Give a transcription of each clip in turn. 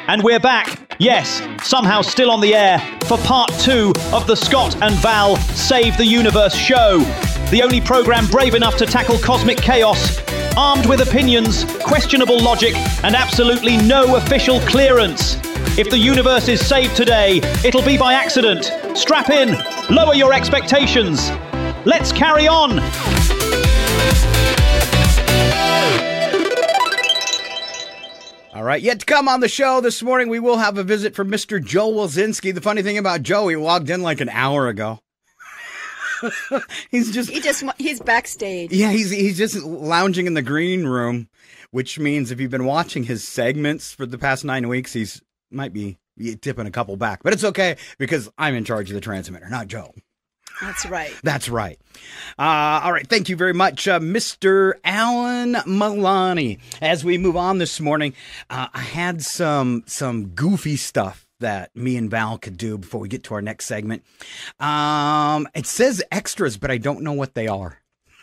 And we're back, yes, somehow still on the air, for part 2 of the Scott and Val Save the Universe show. The only programme brave enough to tackle cosmic chaos, armed with opinions, questionable logic, and absolutely no official clearance. If the universe is saved today, it'll be by accident. Strap in, lower your expectations. Let's carry on. All right, yet to come on the show this morning, we will have a visit from Mr. Joe Wilczynski. The funny thing about Joe, he logged in like an hour ago. He's backstage. Yeah, he's just lounging in the green room, which means if you've been watching his segments for the past 9 weeks, he's might be tipping a couple back. But it's okay because I'm in charge of the transmitter, not Joe. That's right. That's right. All right. Thank you very much, Mr. Alan Milani. As we move on this morning, I had some goofy stuff that me and Val could do before we get to our next segment. It says extras, but I don't know what they are.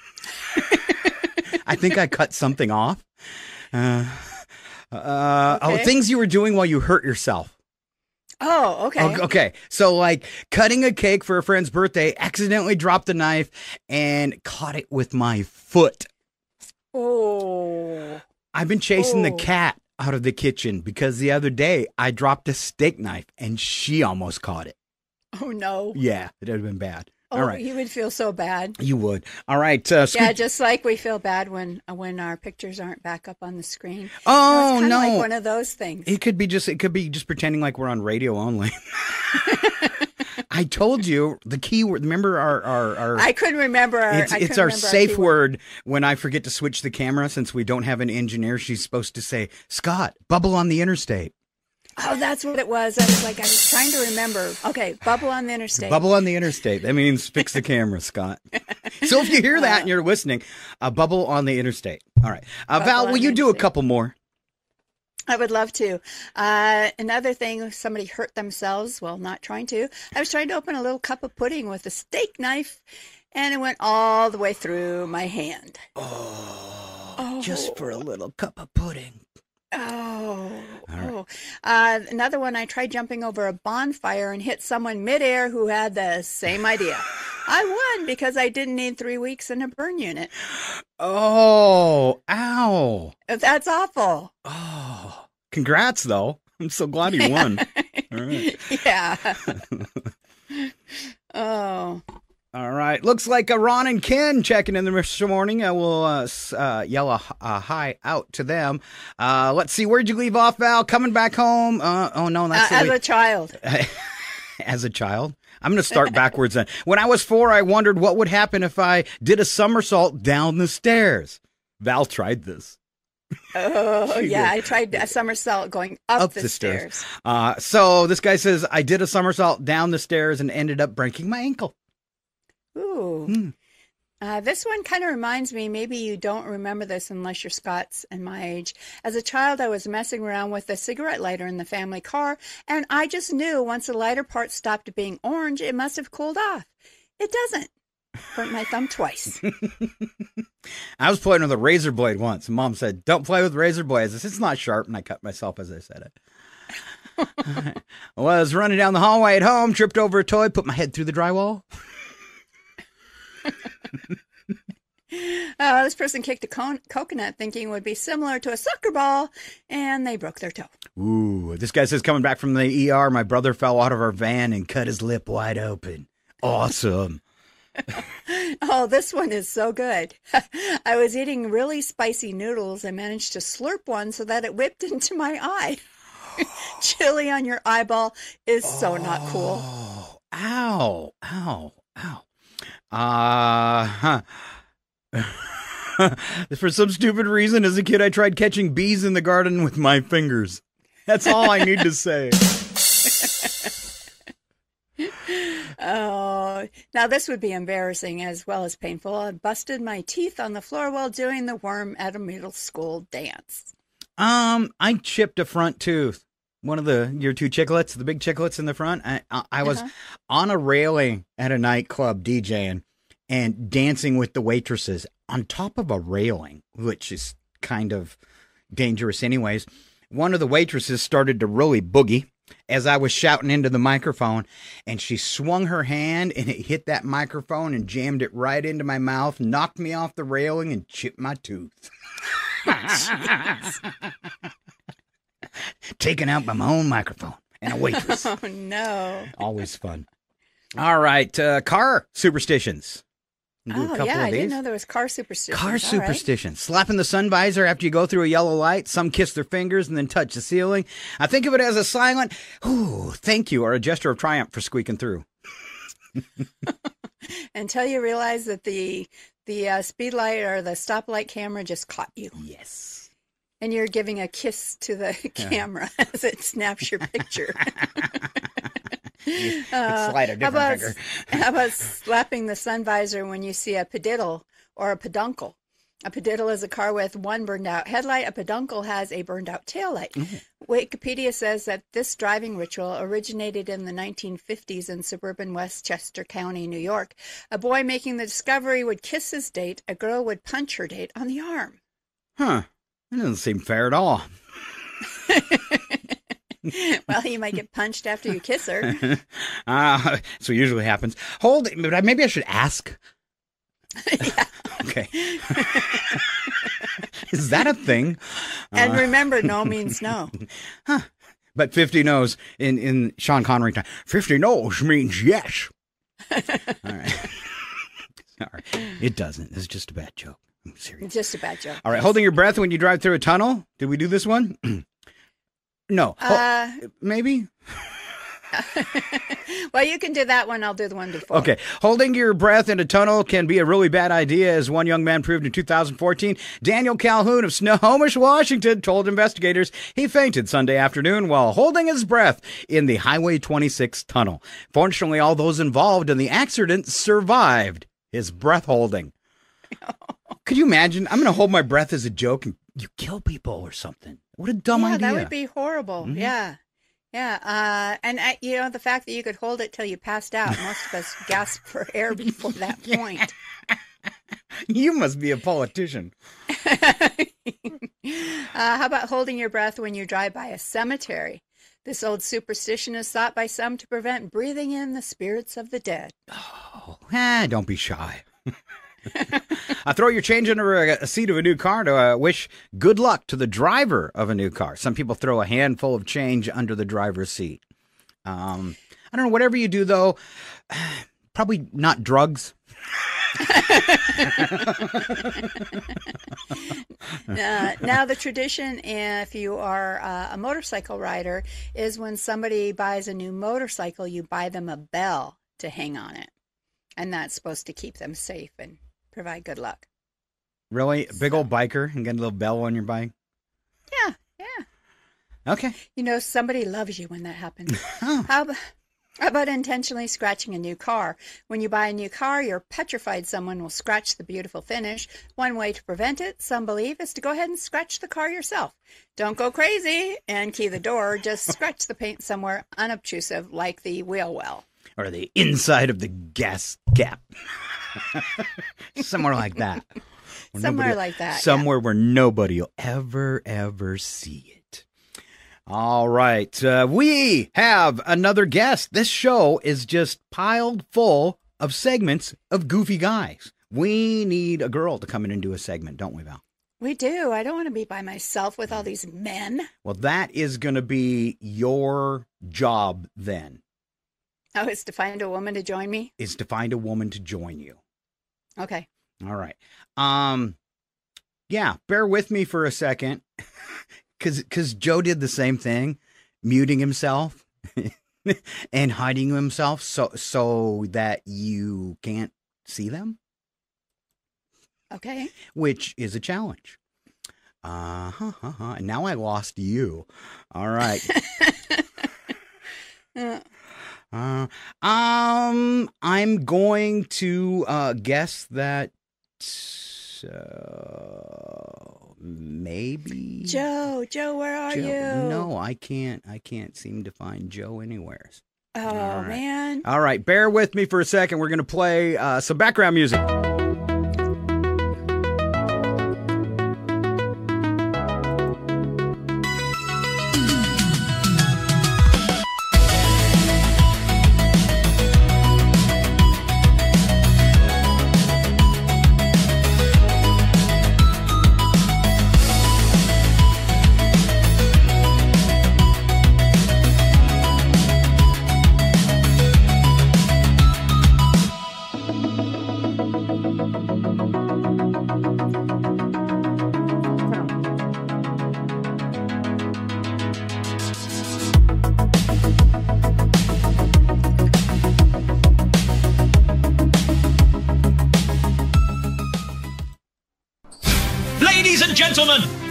I think I cut something off. Okay. Oh, things you were doing while you hurt yourself. Oh, okay. Okay. So, like, cutting a cake for a friend's birthday, accidentally dropped the knife and caught it with my foot. Oh. I've been chasing the cat out of the kitchen because the other day I dropped a steak knife and she almost caught it. Oh, no. Yeah, it would have been bad. Oh, all right. You would feel so bad. You would. All right. Yeah, just like we feel bad when our pictures aren't back up on the screen. Oh, it's no. like one of those things. It could be just pretending like we're on radio only. I told you the keyword. Remember our I couldn't remember it's our safe word when I forget to switch the camera since we don't have an engineer. She's supposed to say, "Scott, bubble on the interstate." Oh, that's what it was. I was trying to remember. Okay, bubble on the interstate. Bubble on the interstate. That means fix the camera, Scott. So if you hear that and you're listening, bubble on the interstate. All right. Val, will you do a couple more? I would love to. Another thing, somebody hurt themselves. Well, not trying to. I was trying to open a little cup of pudding with a steak knife, and it went all the way through my hand. Oh. Just for a little cup of pudding. Another one, I tried jumping over a bonfire and hit someone midair who had the same idea. I won because I didn't need 3 weeks in a burn unit. Oh, ow. That's awful. Oh, congrats, though. I'm so glad you won. All right. Yeah. Oh. All right. Looks like Ron and Ken checking in this morning. I will yell a hi out to them. Let's see. Where'd you leave off, Val? Coming back home? Oh, no. That's as a child. As a child? I'm going to start backwards then. When I was 4, I wondered what would happen if I did a somersault down the stairs. Val tried this. Oh, yeah. I tried a somersault going up the stairs. So this guy says, I did a somersault down the stairs and ended up breaking my ankle. Ooh. This one kind of reminds me, maybe you don't remember this unless you're Scott's and my age. As a child, I was messing around with a cigarette lighter in the family car, and I just knew once the lighter part stopped being orange, it must have cooled off. It doesn't. Burnt my thumb twice. I was playing with a razor blade once, and Mom said, don't play with razor blades. I said, it's not sharp, and I cut myself as I said it. I was running down the hallway at home, tripped over a toy, put my head through the drywall. This person kicked a coconut thinking it would be similar to a soccer ball, and they broke their toe. Ooh, this guy says, coming back from the ER, my brother fell out of our van and cut his lip wide open. Awesome. Oh, this one is so good. I was eating really spicy noodles and managed to slurp one so that it whipped into my eye. Chili on your eyeball is so not cool. Ow, ow, ow. For some stupid reason, as a kid, I tried catching bees in the garden with my fingers. That's all I need to say. Oh, now this would be embarrassing as well as painful. I busted my teeth on the floor while doing the worm at a middle school dance. I chipped a front tooth. One of your two chiclets, the big chiclets in the front. I was on a railing at a nightclub DJing and dancing with the waitresses on top of a railing, which is kind of dangerous anyways, one of the waitresses started to really boogie as I was shouting into the microphone, and she swung her hand and it hit that microphone and jammed it right into my mouth, knocked me off the railing, and chipped my tooth. Taken out by my own microphone and a waitress. Oh, no. Always fun. All right, car superstitions. We'll do a couple of I these. didn't know there was car superstitions. Car All superstition. Slapping the sun visor after you go through a yellow light. Some kiss their fingers and then touch the ceiling. I think of it as a silent, ooh, thank you, or a gesture of triumph for squeaking through. Right. Until you realize that the speed light or the stoplight camera just caught you. Yes. And you're giving a kiss to the camera as it snaps your picture. Slide a different finger. How about slapping the sun visor when you see a pediddle or a peduncle? A pediddle is a car with one burned out headlight. A peduncle has a burned out taillight. Mm-hmm. Wikipedia says that this driving ritual originated in the 1950s in suburban Westchester County, New York. A boy making the discovery would kiss his date. A girl would punch her date on the arm. Huh. That doesn't seem fair at all. Well, you might get punched after you kiss her. That's what usually happens. Maybe I should ask. Yeah. Okay. Is that a thing? And remember, no means no. Huh. But 50 no's in Sean Connery time. 50 no's means yes. All right. Sorry. It doesn't. It's just a bad joke. I'm serious. Just a bad joke. All right. Holding your breath when you drive through a tunnel. Did we do this one? No. Maybe? Well, you can do that one. I'll do the one before. Okay. Holding your breath in a tunnel can be a really bad idea, as one young man proved in 2014. Daniel Calhoun of Snohomish, Washington, told investigators he fainted Sunday afternoon while holding his breath in the Highway 26 tunnel. Fortunately, all those involved in the accident survived his breath holding. Could you imagine? I'm going to hold my breath as a joke and you kill people or something. What a dumb idea. That would be horrible. Mm-hmm. Yeah. Yeah. And the fact that you could hold it till you passed out, most of us gasped for air before that point. You must be a politician. How about holding your breath when you drive by a cemetery? This old superstition is thought by some to prevent breathing in the spirits of the dead. Oh, don't be shy. Throw your change under a seat of a new car to wish good luck to the driver of a new car. Some people throw a handful of change under the driver's seat. I don't know, whatever you do, though, probably not drugs. Now, the tradition, if you are a motorcycle rider, is when somebody buys a new motorcycle, you buy them a bell to hang on it. And that's supposed to keep them safe and provide good luck. Really? A big old biker and get a little bell on your bike? Yeah. Okay. Somebody loves you when that happens. Oh. How about intentionally scratching a new car? When you buy a new car, you're petrified someone will scratch the beautiful finish. One way to prevent it, some believe, is to go ahead and scratch the car yourself. Don't go crazy and key the door. Just scratch the paint somewhere unobtrusive, like the wheel well. Or the inside of the gas cap. Somewhere like that. Somewhere where nobody will ever see it. All right. We have another guest. This show is just piled full of segments of goofy guys. We need a girl to come in and do a segment, don't we, Val? We do. I don't want to be by myself with all these men. Well, that is going to be your job then. Oh, it's to find a woman to join me? Is to find a woman to join you. Okay. All right. Yeah, bear with me for a second. Because Joe did the same thing, muting himself and hiding himself so that you can't see them. Okay. Which is a challenge. And now I lost you. All right. I'm going to guess that maybe Joe, where are you? No, I can't seem to find Joe anywhere. Oh, right. Man. All right, bear with me for a second. We're going to play some background music.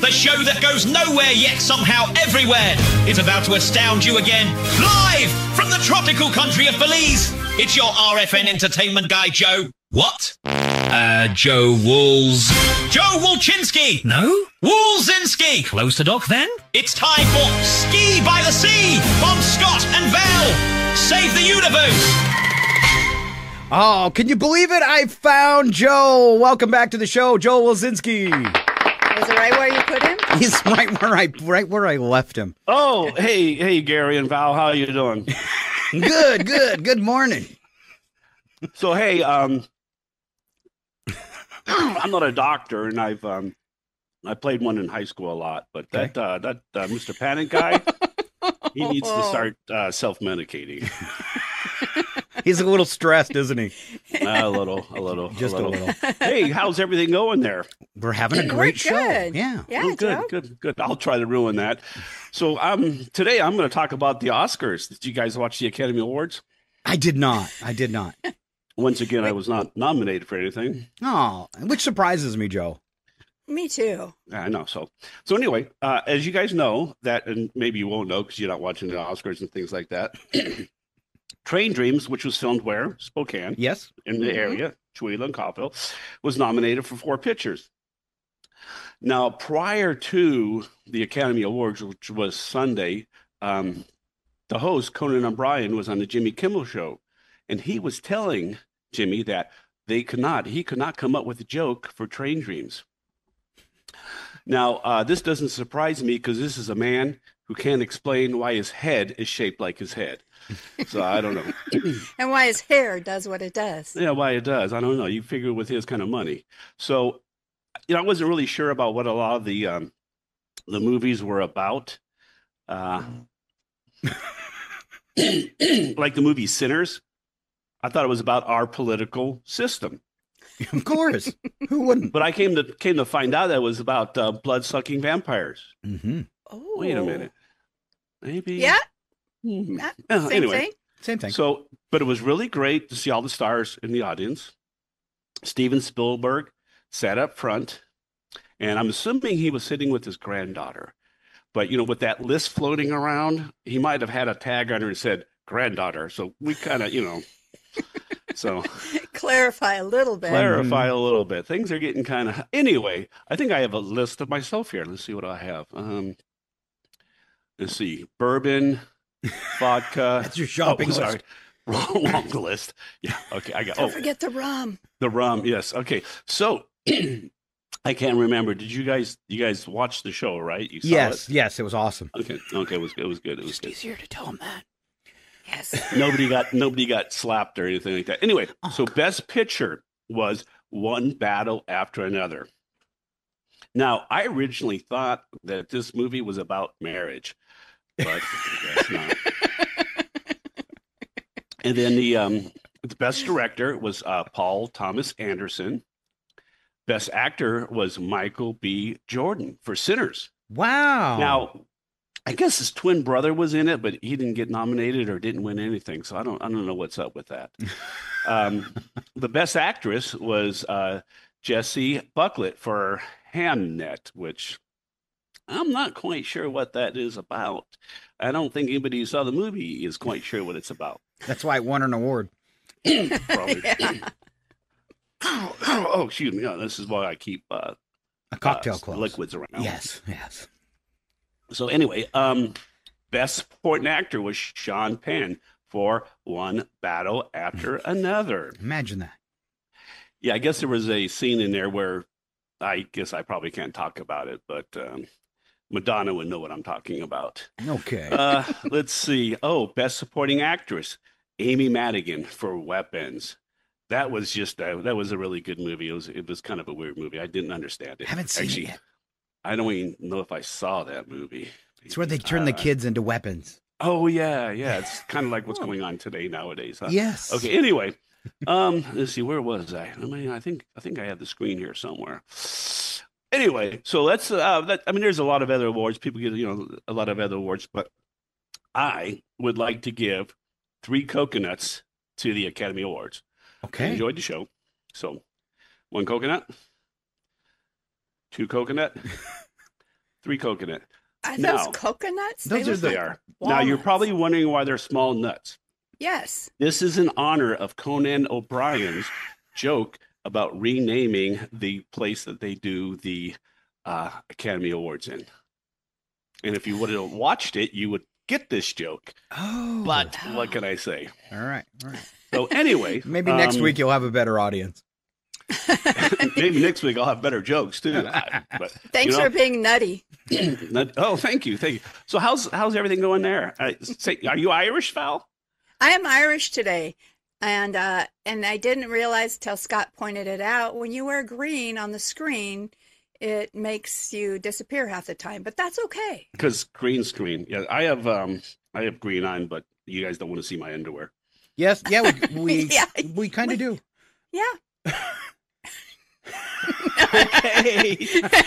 The show that goes nowhere yet somehow everywhere is about to astound you again. Live from the tropical country of Belize. It's your RFN entertainment guy, Joe. What? Joe Wools. Joe Wolchinski. No? Woolzinski. Close to Doc, then? It's time for Ski by the Sea on Scott and Val. Save the universe. Oh, can you believe it? I found Joe. Welcome back to the show, Joe Wolzinski. Was it right where you put him? He's right where I left him. Oh, hey, Gary and Val, how you doing? Good morning. So, hey, I'm not a doctor, and I played one in high school a lot, but Okay. that Mr. Panic guy, he needs to start self-medicating. He's a little stressed, isn't he? A little. Just a little. Hey, how's everything going there? We're having a We're great show. good. Yeah. Yeah, Oh, Joe. good. I'll try to ruin that. So, today I'm going to talk about the Oscars. Did you guys watch the Academy Awards? I did not. Once again, I was not nominated for anything. Oh, which surprises me, Joe. Me too. I know. So anyway, as you guys know, that, and maybe you won't know because you're not watching the Oscars and things like that. Train Dreams, which was filmed where? Spokane, Yes. in the area, Chewelah and Coffeyville, was nominated for 4 pictures. Now, prior to the Academy Awards, which was Sunday, the host, Conan O'Brien, was on the Jimmy Kimmel Show, and he was telling Jimmy that he could not come up with a joke for Train Dreams. Now, this doesn't surprise me because this is a man who can't explain why his head is shaped like his head. So I don't know. And why his hair does what it does. Yeah, why it does. I don't know. You figure with his kind of money. So, I wasn't really sure about what a lot of the movies were about. Like the movie Sinners. I thought it was about our political system. Of course. Who wouldn't? But I came to find out that it was about blood-sucking vampires. Mm-hmm. Oh. Wait a minute. Maybe. Yeah. Hmm. Same Anyway. thing. Same thing. So, but it was really great to see all the stars in the audience. Steven Spielberg sat up front, and I'm assuming he was sitting with his granddaughter. But, with that list floating around, he might have had a tag on her and said granddaughter. So we kind of, so Clarify a little bit. clarify a little bit. Things are getting kind of, anyway, I think I have a list of myself here. Let's see what I have. Let's see, bourbon, vodka. That's your shopping list. Sorry. Wrong list. Yeah. Okay. I got. Don't forget the rum. The rum. Yes. Okay. So I can't remember. Did you guys watch the show? Right? You saw Yes, it was awesome. it. Okay. It was good. It was good. Easier to tell him that. Yes. Nobody got slapped or anything like that. Anyway, so best picture was One Battle After Another. Now, I originally thought that this movie was about marriage, but that's not. And then the best director was Paul Thomas Anderson. Best actor was Michael B. Jordan for Sinners. Wow. Now, I guess his twin brother was in it, but he didn't get nominated or didn't win anything. So I don't know what's up with that. The best actress was Jessie Buckley for Hamnet, which I'm not quite sure what that is about. I don't think anybody who saw the movie is quite sure what it's about. That's why it won an award. Probably. Oh, excuse me. No, this is why I keep A cocktail close. liquids around. Yes. So anyway, best supporting actor was Sean Penn for One Battle After Another. Imagine that. Yeah, I guess there was a scene in there where I guess I probably can't talk about it, but Madonna would know what I'm talking about. Okay. Let's see. Oh, best supporting actress, Amy Madigan for Weapons. That was that was a really good movie. It was kind of a weird movie. I didn't understand it. Haven't seen it yet. I don't even know if I saw that movie. It's where they turn the kids into weapons. Oh yeah. It's kind of like what's going on today nowadays. Huh? Yes. Okay. Anyway, let's see. Where was I? I think I have the screen here somewhere. Anyway, so let's. There's a lot of other awards. People get a lot of other awards, but I would like to give 3 coconuts to the Academy Awards. I Okay. enjoyed the show. So, 1 coconut, 2 coconut, 3 coconut. Are Now- those coconuts? Those are look the- They like are. Now, you're walnuts. probably wondering why they're small nuts. Yes. This is in honor of Conan O'Brien's joke about renaming the place that they do the Academy Awards in. And if you would have watched it, you would get this joke. Oh, But what can I say? all right, all right. So anyway, Maybe next week you'll have a better audience. maybe next week I'll have better jokes too. But Thanks for being nutty. Oh, thank you. So how's everything going there? Are you Irish, Val? I am Irish today, and I didn't realize till Scott pointed it out. When you wear green on the screen, it makes you disappear half the time, but that's okay. Because green screen. Yeah, I have green on, but you guys don't want to see my underwear. Yes, yeah, we Yeah. we kind of do. Yeah. Okay.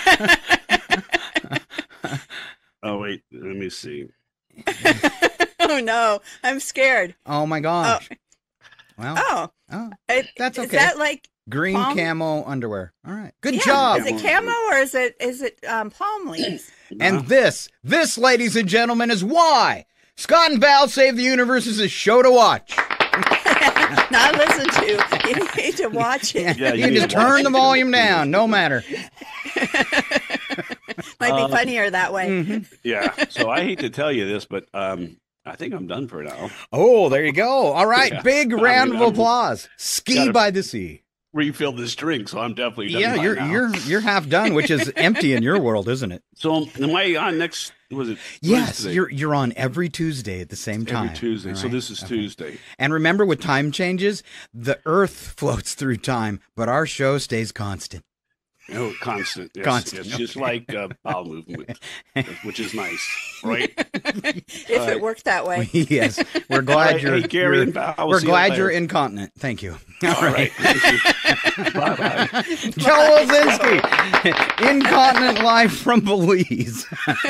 Oh wait, let me see. Oh no, I'm scared. Oh my gosh. Well, Oh, that's Is okay. that like green palm? camo underwear. All right, good yeah, job. Is it camo or is it palm leaves? And this, ladies and gentlemen, is why Scott and Val Save the Universe is a show to watch. Not listen to. You need to watch it. Yeah, you need just to watch turn the it. volume down, no matter. Might be funnier that way. Mm-hmm. Yeah. So I hate to tell you this, but I think I'm done for now. Oh, there you go. All right, Yeah. big I round mean, of I'm- applause. Ski gotta- by the sea. Refill this drink, so I'm definitely done. Yeah, by now. you're half done, which is empty in your world, isn't it? So am I on next? Was it? Yes, Tuesday? you're on every Tuesday at the same time. Every Tuesday. All So right? this is Okay. Tuesday. And remember, with time changes, the Earth floats through time, but our show stays constant. Oh, constant. Yes, Constant, Yes, just like bowel movement, which is nice, right? If it worked that way. Yes, we're glad All right, you're. hey, Gary you're- and Val, we'll we're see you glad later. you're incontinent. Thank you. All right. Thank you. Bye-bye. Joe Wilzinski, incontinent live from Belize.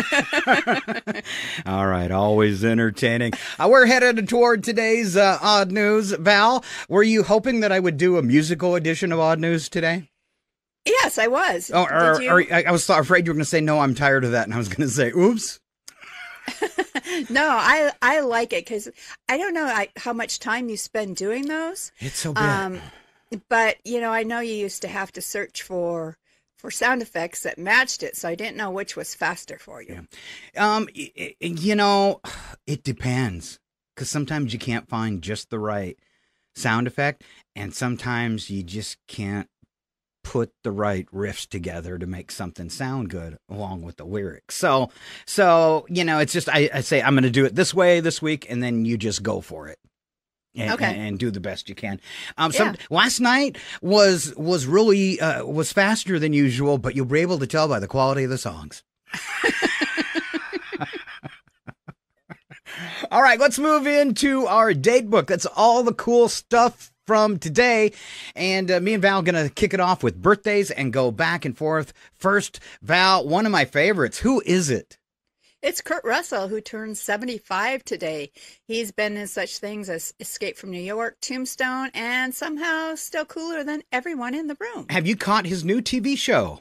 All right, always entertaining. We're headed toward today's Odd News. Val, were you hoping that I would do a musical edition of Odd News today? Yes, I was. Oh, Did you? I was afraid you were going to say, no, I'm tired of that. And I was going to say, oops. No, I like it because I don't know how much time you spend doing those. It's so bad. But I know you used to have to search for sound effects that matched it, so I didn't know which was faster for you. It depends. Because sometimes you can't find just the right sound effect. And sometimes you just can't put the right riffs together to make something sound good along with the lyrics. So it's just, I say, I'm going to do it this way this week, and then you just go for it. And do the best you can. Last night was really was faster than usual, but you were able to tell by the quality of the songs. All right, let's move into our date book. That's all the cool stuff from today. And me and Val are going to kick it off with birthdays and go back and forth. First, Val, one of my favorites. Who is it? It's Kurt Russell, who turns 75 today. He's been in such things as Escape from New York, Tombstone, and somehow still cooler than everyone in the room. Have you caught his new TV show?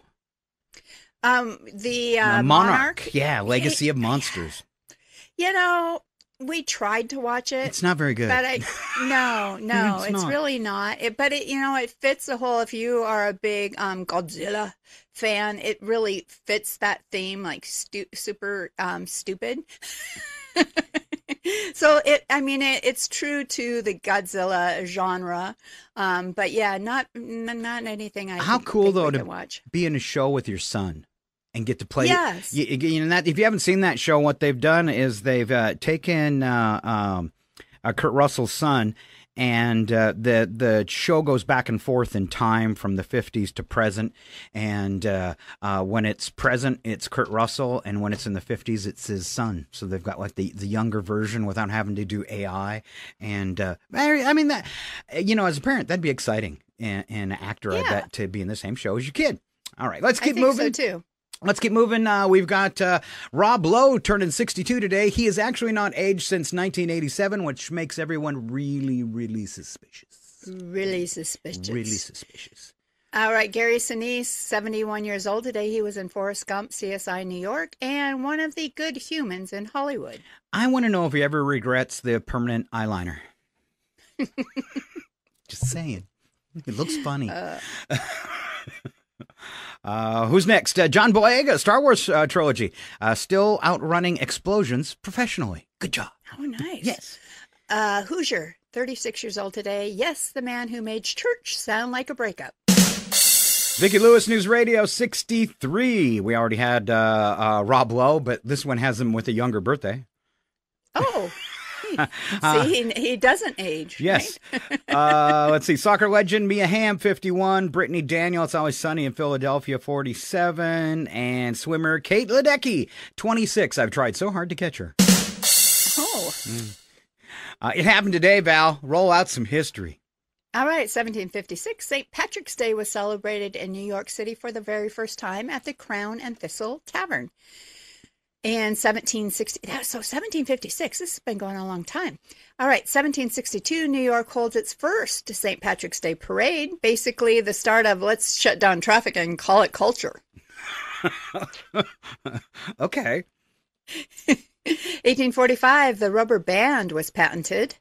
The Monarch. Yeah, Legacy of Monsters. We tried to watch it. It's not very good. But no, It's it's not. really not. It fits the whole. If you are a big Godzilla fan, it really fits that theme, like super stupid. So it's true to the Godzilla genre, but yeah, not anything I. How cool think though we to can watch. be in a show with your son and get to play. Yes. That if you haven't seen that show, what they've done is they've taken Kurt Russell's son, and the show goes back and forth in time from the 50s to present. And when it's present, it's Kurt Russell, and when it's in the 50s, it's his son. So they've got like the younger version without having to do AI. And I mean that as a parent, that'd be exciting. And an actor, I bet, to be in the same show as your kid. All right, let's keep moving. I think so too. Let's keep moving. We've got Rob Lowe turning 62 today. He has actually not aged since 1987, which makes everyone really, really suspicious. Really suspicious. Really suspicious. All right, Gary Sinise, 71 years old today. He was in Forrest Gump, CSI New York, and one of the good humans in Hollywood. I want to know if he ever regrets the permanent eyeliner. Just saying. It looks funny. Who's next? John Boyega, Star Wars trilogy. Still outrunning explosions professionally. Good job. Oh, nice. Yes. Hoosier, 36 years old today. Yes, the man who made church sound like a breakup. Vicki Lewis, News Radio 63. We already had Rob Lowe, but this one has him with a younger birthday. Oh, see, he doesn't age. Yes. Right? Let's see. Soccer legend Mia Hamm, 51. Brittany Daniel, It's Always Sunny in Philadelphia, 47. And swimmer Kate Ledecky, 26. I've tried so hard to catch her. Oh. It happened today, Val. Roll out some history. All right, 1756, St. Patrick's Day was celebrated in New York City for the very first time at the Crown and Thistle Tavern. And 1756, this has been going on a long time. All right, 1762, New York holds its first St. Patrick's Day parade, basically the start of let's shut down traffic and call it culture. Okay. 1845, the rubber band was patented.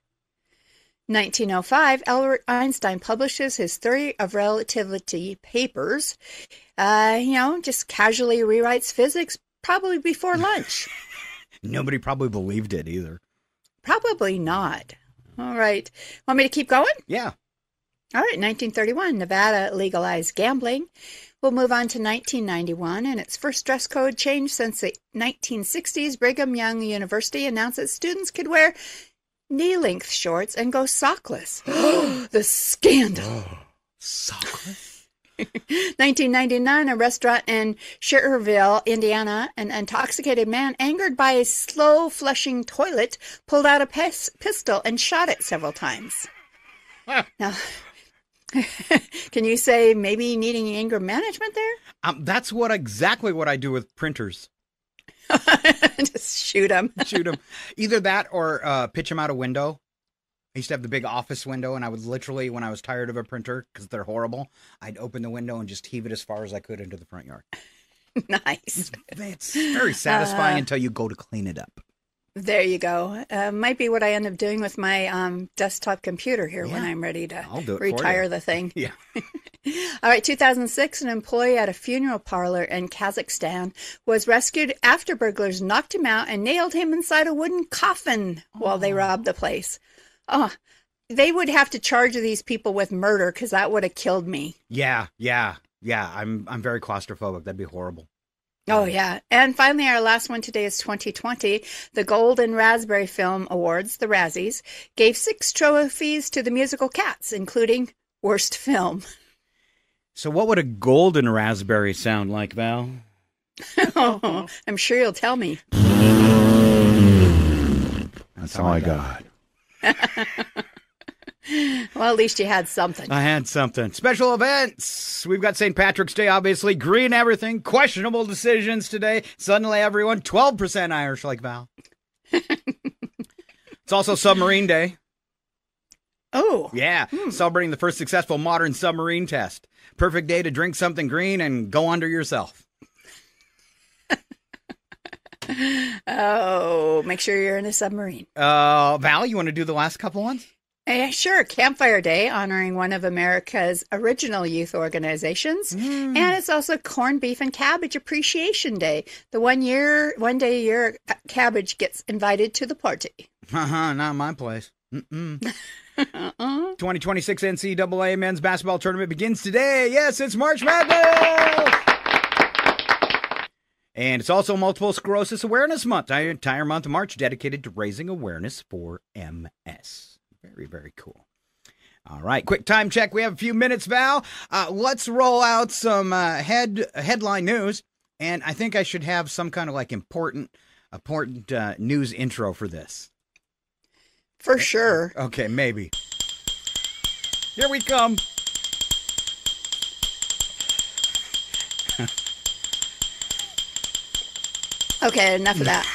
1905, Albert Einstein publishes his Theory of Relativity papers. Just casually rewrites physics, probably before lunch. Nobody probably believed it either. Probably not. All right. Want me to keep going? Yeah. All right. 1931, Nevada legalized gambling. We'll move on to 1991, and its first dress code change since the 1960s. Brigham Young University announced that students could wear knee-length shorts and go sockless. The scandal. Oh, sockless? 1999, a restaurant in Schererville, Indiana, an intoxicated man angered by a slow-flushing toilet pulled out a pistol and shot it several times. Now, can you say maybe needing anger management there? That's exactly what I do with printers. Just shoot them. Shoot them. Either that or pitch them out a window. I used to have the big office window, and I would literally, when I was tired of a printer, because they're horrible, I'd open the window and just heave it as far as I could into the front yard. Nice. It's very satisfying until you go to clean it up. There you go. Might be what I end up doing with my desktop computer here when I'm ready to retire the thing. Yeah. All right, 2006, an employee at a funeral parlor in Kazakhstan was rescued after burglars knocked him out and nailed him inside a wooden coffin while they robbed the place. Oh, they would have to charge these people with murder because that would have killed me. Yeah. I'm very claustrophobic. That'd be horrible. Oh, yeah. And finally, our last one today is 2020. The Golden Raspberry Film Awards, the Razzies, gave 6 trophies to the musical Cats, including Worst Film. So what would a golden raspberry sound like, Val? Oh, I'm sure you'll tell me. That's all I got. Well, at least you had something. I had something. Special events. We've got St. Patrick's Day, obviously. Green everything. Questionable decisions today. Suddenly everyone 12% Irish like Val. It's also Submarine Day. Oh. Yeah. Celebrating the first successful modern submarine test. Perfect day to drink something green and go under yourself. Oh, make sure you're in a submarine. Val, you want to do the last couple ones? Sure. Campfire Day, honoring one of America's original youth organizations. And it's also Corned Beef and Cabbage Appreciation Day. The one day a year, cabbage gets invited to the party. Not my place. 2026 NCAA men's basketball tournament begins today. Yes, it's March Madness! And it's also Multiple Sclerosis Awareness Month. The entire month of March dedicated to raising awareness for MS. Very, very cool. All right, quick time check. We have a few minutes, Val. Let's roll out some headline news. And I think I should have some kind of important news intro for this. For sure. Okay, maybe. Here we come. Okay, enough of that.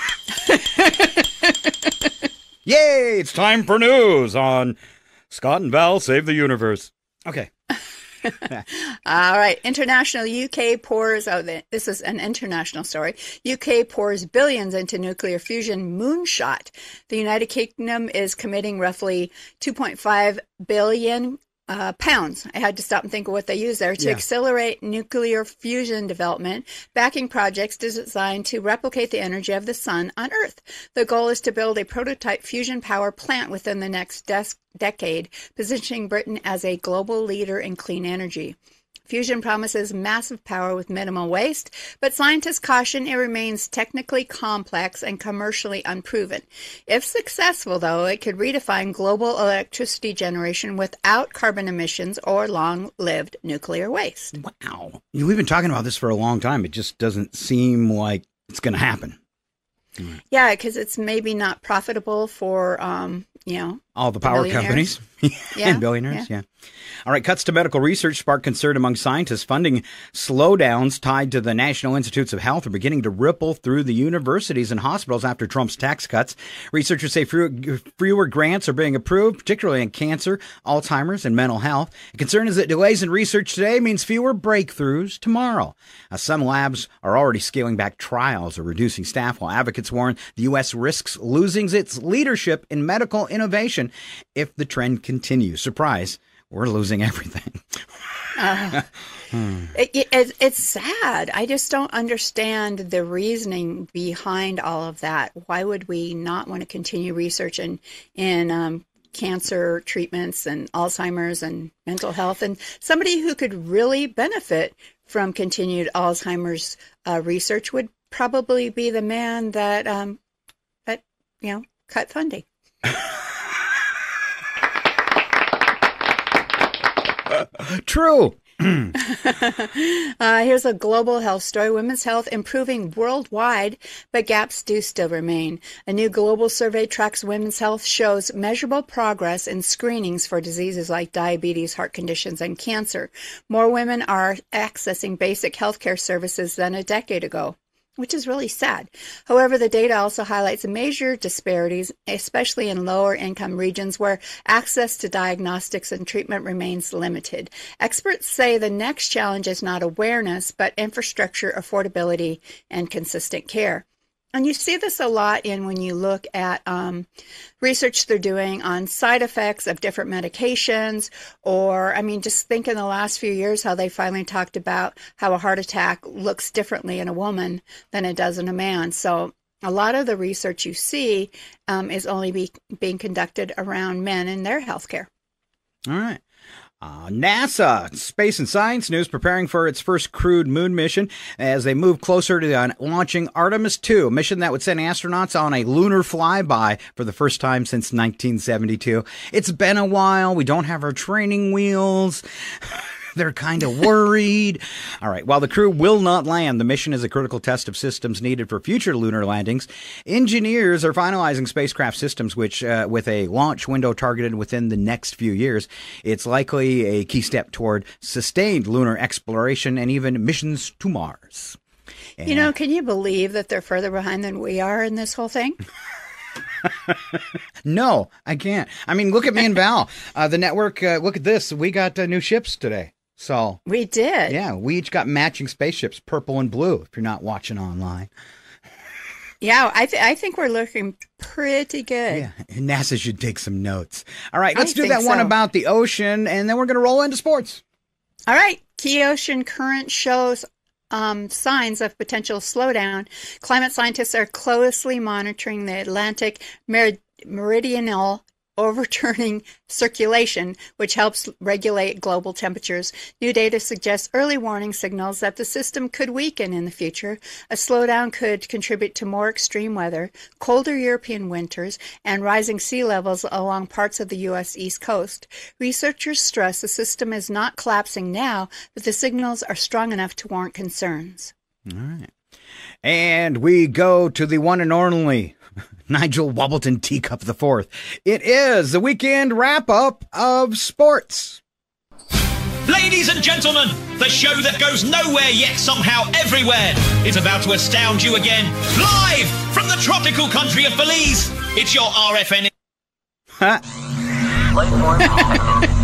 Yay, it's time for news on Scott and Val Save the Universe. Okay. All right. International UK pours, this is an international story. UK pours billions into nuclear fusion moonshot. The United Kingdom is committing roughly 2.5 billion pounds. I had to stop and think of what they use there to accelerate nuclear fusion development, backing projects designed to replicate the energy of the sun on Earth. The goal is to build a prototype fusion power plant within the next decade, positioning Britain as a global leader in clean energy. Fusion promises massive power with minimal waste, but scientists caution it remains technically complex and commercially unproven. If successful, though, it could redefine global electricity generation without carbon emissions or long-lived nuclear waste. Wow. We've been talking about this for a long time. It just doesn't seem like it's going to happen. Yeah, because it's maybe not profitable for, all the power companies and billionaires. Yeah. All right. Cuts to medical research spark concern among scientists. Funding slowdowns tied to the National Institutes of Health are beginning to ripple through the universities and hospitals after Trump's tax cuts. Researchers say fewer grants are being approved, particularly in cancer, Alzheimer's, and mental health. The concern is that delays in research today means fewer breakthroughs tomorrow. Some labs are already scaling back trials or reducing staff, while advocates warn the U.S. risks losing its leadership in medical innovation if the trend continues. Surprise, we're losing everything. It's sad. I just don't understand the reasoning behind all of that. Why would we not want to continue research in cancer treatments and Alzheimer's and mental health? And somebody who could really benefit from continued Alzheimer's research would probably be the man that cut funding. True. Here's a global health story. Women's health improving worldwide, but gaps do still remain. A new global survey tracks women's health, shows measurable progress in screenings for diseases like diabetes, heart conditions, and cancer. More women are accessing basic healthcare services than a decade ago, which is really sad. However, the data also highlights major disparities, especially in lower income regions where access to diagnostics and treatment remains limited. Experts say the next challenge is not awareness, but infrastructure, affordability, and consistent care. And you see this a lot when you look at research they're doing on side effects of different medications, or, just think in the last few years how they finally talked about how a heart attack looks differently in a woman than it does in a man. So a lot of the research you see is only being conducted around men and their health care. All right. NASA, space and science news, preparing for its first crewed moon mission as they move closer to launching Artemis 2, a mission that would send astronauts on a lunar flyby for the first time since 1972. It's been a while. We don't have our training wheels. They're kind of worried. All right. While the crew will not land, the mission is a critical test of systems needed for future lunar landings. Engineers are finalizing spacecraft systems, which, with a launch window targeted within the next few years, it's likely a key step toward sustained lunar exploration and even missions to Mars. And can you believe that they're further behind than we are in this whole thing? No, I can't. Look at me and Val. The network, look at this. We got new ships today. So we did. Yeah, we each got matching spaceships, purple and blue, if you're not watching online. Yeah, I think we're looking pretty good. Yeah, and NASA should take some notes. All right, let's do that one about the ocean, and then we're going to roll into sports. All right, key ocean current shows signs of potential slowdown. Climate scientists are closely monitoring the Atlantic meridional overturning circulation, which helps regulate global temperatures. New data suggests early warning signals that the system could weaken in the future. A slowdown could contribute to more extreme weather, colder European winters, and rising sea levels along parts of the U.S. East Coast. Researchers stress the system is not collapsing now, but the signals are strong enough to warrant concerns. All right. And we go to the one and only Nigel Wobbleton Teacup IV. It is the weekend wrap-up of sports. Ladies and gentlemen, the show that goes nowhere yet somehow everywhere is about to astound you again. Live from the tropical country of Belize, it's your RFN.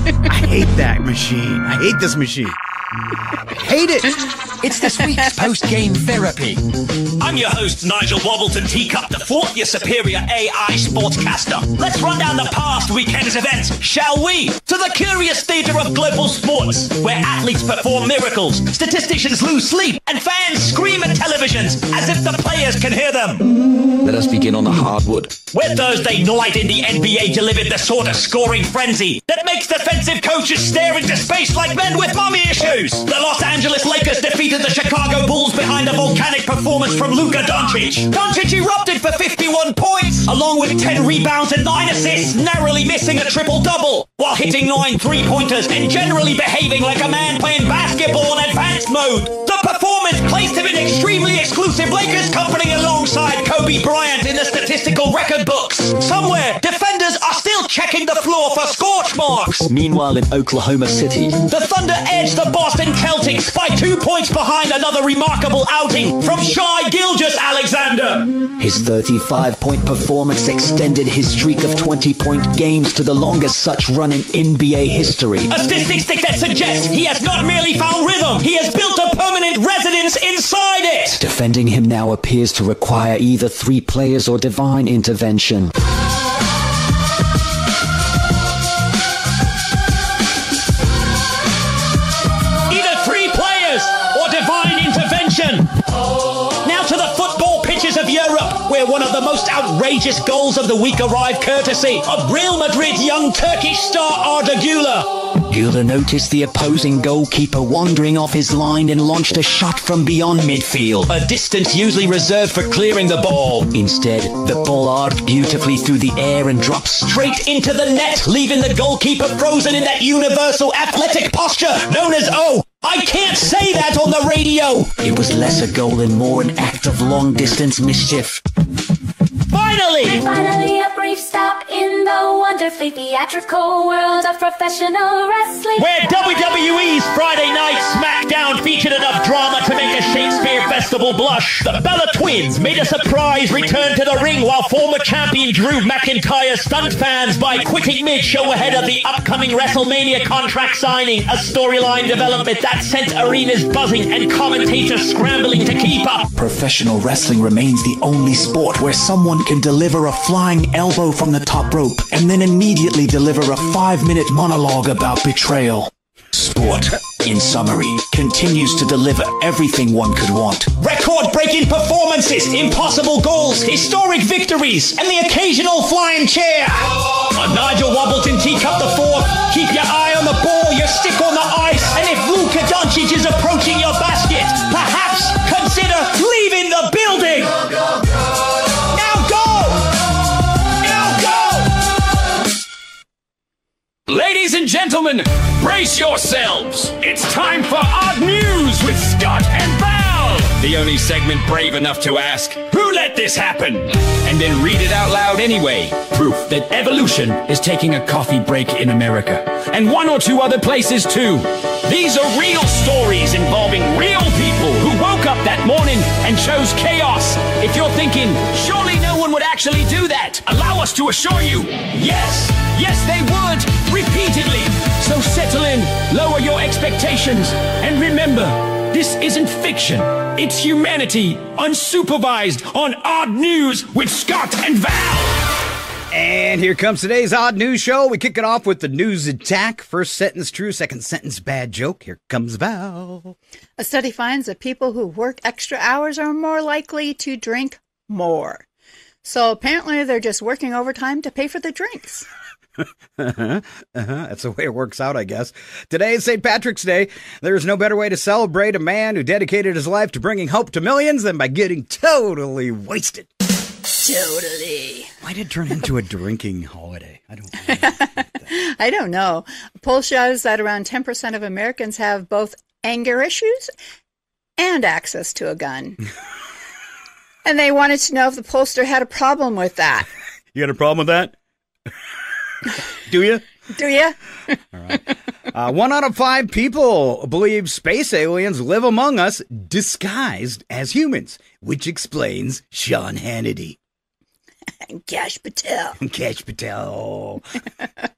I hate that machine. I hate this machine. I hate it. It's this week's post-game therapy. I'm your host, Nigel Wobbleton Teacup IV, your superior AI sportscaster. Let's run down the past weekend's events, shall we? To the curious theatre of global sports, where athletes perform miracles, statisticians lose sleep, and fans scream at televisions as if the players can hear them. Let us begin on the hardwood. Where Thursday night in the NBA delivered the sort of scoring frenzy that makes defensive coaches stare into space like men with mommy issues. The Los Angeles Lakers defeated the Chicago Bulls behind a volcanic performance from Luka Doncic. Doncic erupted for 51 points, along with 10 rebounds and 9 assists, narrowly missing a triple-double, while hitting 9 three-pointers and generally behaving like a man playing basketball in advanced mode. The performance placed him in extremely exclusive Lakers company alongside Kobe Bryant in the statistical record books. Somewhere, defenders are still checking the floor for scorch marks. Meanwhile, in Oklahoma City, The Thunder edged the Boston Celtics by 2 points behind another remarkable outing from Shai Gilgeous-Alexander. his 35-point performance extended his streak of 20-point games to the longest such run in NBA history. A statistic that suggests he has not merely found rhythm, he has built a permanent residence inside it. Defending him now appears to require either 3 players or divine intervention. Either 3 players or divine intervention. Now to the football pitches of Europe, where one of the most outrageous goals of the week arrived courtesy of Real Madrid young Turkish star Arda Güler. Güler noticed the opposing goalkeeper wandering off his line and launched a shot from beyond midfield. A distance usually reserved for clearing the ball. Instead, the ball arced beautifully through the air and dropped Straight into the net, leaving the goalkeeper frozen in that universal athletic posture known as O. I can't say that on the radio. It was less a goal and more an act of long-distance mischief. Finally! Finally, a brief stop in the wonderfully theatrical world of professional wrestling. Where WWE's Friday Night SmackDown featured enough drama to make a Shakespeare Festival blush. The Bella Twins made a surprise return to the ring while former champion Drew McIntyre stunned fans by quitting mid-show ahead of the upcoming WrestleMania contract signing, a storyline development that sent arenas buzzing and commentators scrambling to keep up. Professional wrestling remains the only sport where someone can deliver a flying elbow from the top rope and then immediately deliver a 5-minute monologue about betrayal. Sport, in summary, continues to deliver everything one could want. Record-breaking performances, impossible goals, historic victories, and the occasional flying chair. On Nigel Wobbleton Teacup IV, keep your eye on the ball, your stick on the ice, and if Luka Doncic is approaching your basket, perhaps consider leaving the building. Ladies and gentlemen, brace yourselves. It's time for Odd News with Scott and Val. The only segment brave enough to ask, who let this happen? And then read it out loud anyway. Proof that evolution is taking a coffee break in America. And 1 or 2 other places too. These are real stories involving real people who woke up that morning and chose chaos. If you're thinking, surely no one would actually do that, allow us to assure you, yes, they would, repeatedly. So settle in, lower your expectations, and remember, this isn't fiction. It's humanity, unsupervised, on Odd News with Scott and Val. And here comes today's Odd News Show. We kick it off with the news attack. First sentence true, second sentence bad joke. Here comes Val. A study finds that people who work extra hours are more likely to drink more. So apparently they're just working overtime to pay for the drinks. That's the way it works out, I guess. Today is St. Patrick's Day. There's no better way to celebrate a man who dedicated his life to bringing hope to millions than by getting totally wasted. Totally. Why did it turn into a drinking holiday? I don't know. I don't know. A poll shows that around 10% of Americans have both anger issues and access to a gun. And they wanted to know if the pollster had a problem with that. You got a problem with that? Do you? Do you? All right. 1 out of 5 people believe space aliens live among us disguised as humans, which explains Sean Hannity. And Kash Patel. Kash Patel.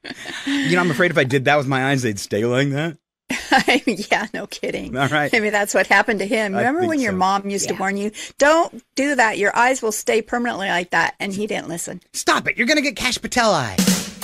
I'm afraid if I did that with my eyes, they'd stay like that. Yeah, no kidding. All right. Maybe that's what happened to him. Remember when your mom used to warn you, don't do that. Your eyes will stay permanently like that. And he didn't listen. Stop it. You're going to get Cash Patel eyes.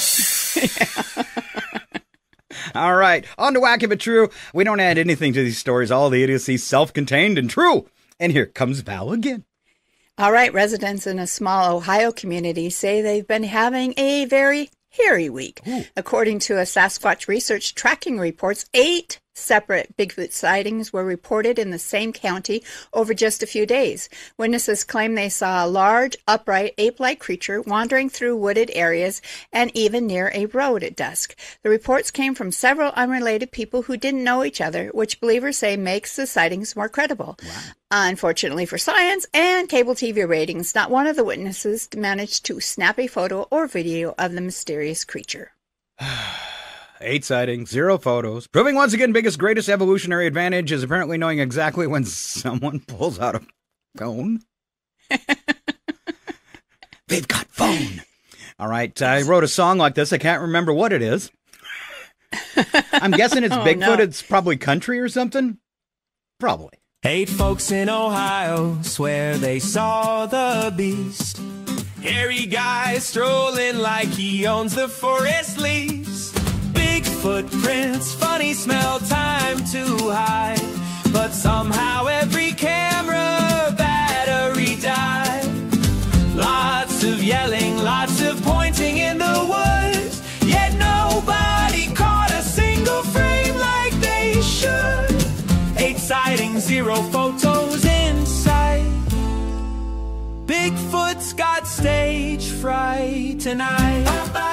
All right. On to Wacky But True. We don't add anything to these stories. All the idiocy self-contained and true. And here comes Val again. All right. Residents in a small Ohio community say they've been having a very hairy week. Ooh. According to a Sasquatch research tracking reports, 8 separate Bigfoot sightings were reported in the same county over just a few days. Witnesses claim they saw a large, upright, ape-like creature wandering through wooded areas and even near a road at dusk. The reports came from several unrelated people who didn't know each other, which believers say makes the sightings more credible. Wow. Unfortunately for science and cable TV ratings, not one of the witnesses managed to snap a photo or video of the mysterious creature. 8 sightings, 0 photos. Proving once again biggest, greatest evolutionary advantage is apparently knowing exactly when someone pulls out a phone. They've got phone. All right, I wrote a song like this. I can't remember what it is. I'm guessing it's Bigfoot. No. It's probably country or something. Probably. 8 folks in Ohio swear they saw the beast. Hairy guy strolling like he owns the forest leaves. Big footprints, funny smell, time to hide. But somehow every camera battery died. Lots of yelling, lots of pointing in the woods. Yet nobody caught a single frame like they should. 8 sightings, 0 photos in sight. Bigfoot's got stage fright tonight.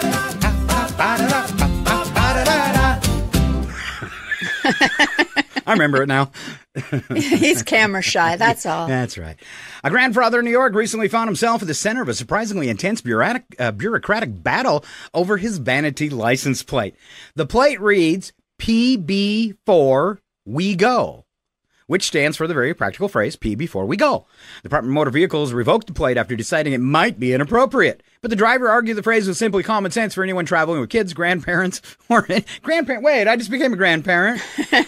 I remember it now. He's camera shy, that's all. That's right. A grandfather in New York recently found himself at the center of a surprisingly intense bureaucratic battle over his vanity license plate. The plate reads PB4 We Go, which stands for the very practical phrase, P before we go. The Department of Motor Vehicles revoked the plate after deciding it might be inappropriate. But the driver argued the phrase was simply common sense for anyone traveling with kids, grandparents, or grandparent. Wait, I just became a grandparent.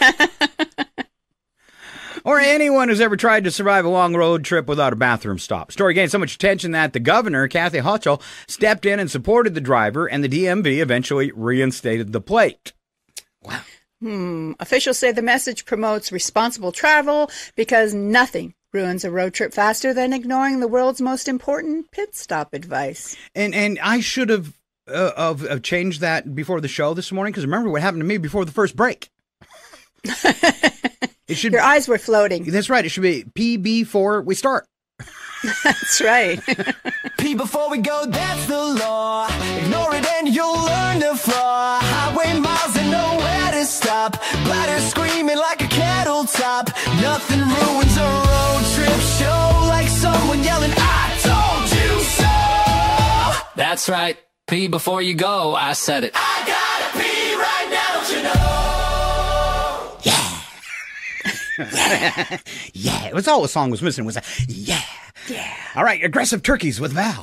Or anyone who's ever tried to survive a long road trip without a bathroom stop. Story gained so much attention that the governor, Kathy Hochul, stepped in and supported the driver, and the DMV eventually reinstated the plate. Wow. Officials say the message promotes responsible travel because nothing ruins a road trip faster than ignoring the world's most important pit stop advice. And I should have changed that before the show this morning, because remember what happened to me before the first break. Your eyes were floating. That's right. It should be P before we start. That's right. P before we go, that's the law. Ignore it and you'll learn to flaw. Highway miles and nowhere to stop. Bladder screaming like a kettle top. Nothing ruins a road trip show like someone yelling, I told you so. That's right. P before you go, I said it. I gotta pee right now, don't you know? Yeah. It was all the song was missing was a yeah. Yeah. All right, aggressive turkeys with Val.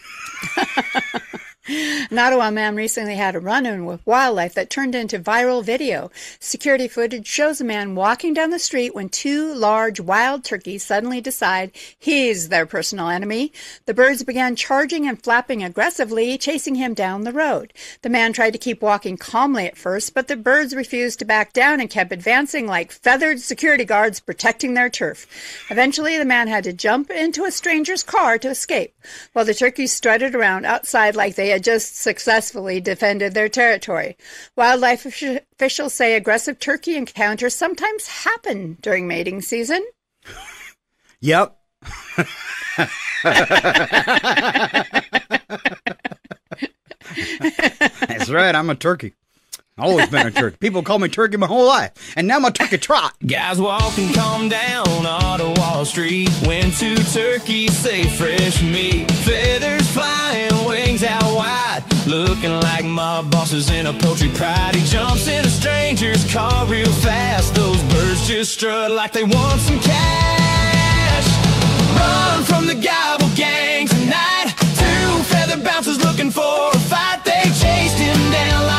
An Ottawa man recently had a run-in with wildlife that turned into viral video. Security footage shows a man walking down the street when 2 large wild turkeys suddenly decide he's their personal enemy. The birds began charging and flapping aggressively, chasing him down the road. The man tried to keep walking calmly at first, but the birds refused to back down and kept advancing like feathered security guards protecting their turf. Eventually, the man had to jump into a stranger's car to escape, while the turkeys strutted around outside like they had just successfully defended their territory. Wildlife officials say aggressive turkey encounters sometimes happen during mating season. Yep. That's right, I'm a turkey. Always been a turkey. People call me turkey my whole life. And now I'm a turkey trot. Guys walking calm down Ottawa Street when 2 turkeys say fresh meat. Feathers flying, wings out wide, looking like my boss is in a poultry pride. He jumps in a stranger's car real fast. Those birds just strut like they want some cash. Run from the gobble gang tonight. 2 feather bouncers looking for a fight. They chased him down like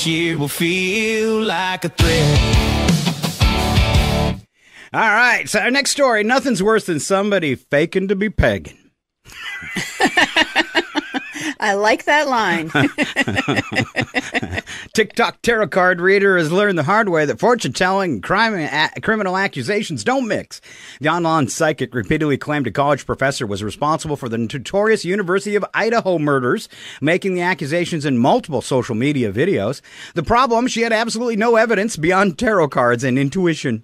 this year will feel like a threat. All right, so our next story, nothing's worse than somebody faking to be pagan. I like that line. TikTok tarot card reader has learned the hard way that fortune-telling and criminal accusations don't mix. The online psychic repeatedly claimed a college professor was responsible for the notorious University of Idaho murders, making the accusations in multiple social media videos. The problem, she had absolutely no evidence beyond tarot cards and intuition.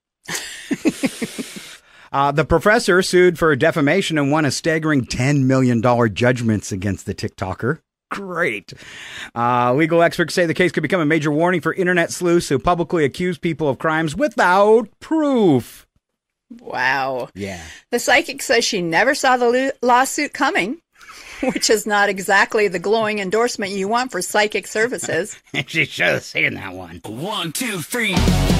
The professor sued for defamation and won a staggering $10 million judgments against the TikToker. Great. Legal experts say the case could become a major warning for internet sleuths who publicly accuse people of crimes without proof. Wow. Yeah. The psychic says she never saw the lawsuit coming, which is not exactly the glowing endorsement you want for psychic services. She should have seen that one. 1, 2, 3.